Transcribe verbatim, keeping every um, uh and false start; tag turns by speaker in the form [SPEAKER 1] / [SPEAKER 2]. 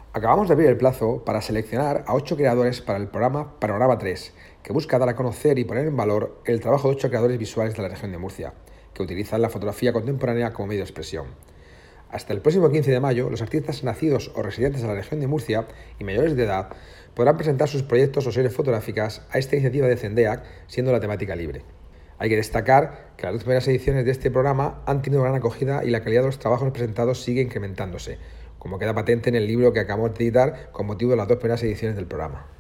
[SPEAKER 1] Acabamos de abrir el plazo para seleccionar a ocho creadores para el programa Panorama tres, que busca dar a conocer y poner en valor el trabajo de ocho creadores visuales de la región de Murcia, que utilizan la fotografía contemporánea como medio de expresión. Hasta el próximo quince de mayo, los artistas nacidos o residentes de la región de Murcia y mayores de edad podrán presentar sus proyectos o series fotográficas a esta iniciativa de Cendeac, siendo la temática libre. Hay que destacar que las dos primeras ediciones de este programa han tenido gran acogida y la calidad de los trabajos presentados sigue incrementándose, como queda patente en el libro que acabamos de editar con motivo de las dos primeras ediciones del programa.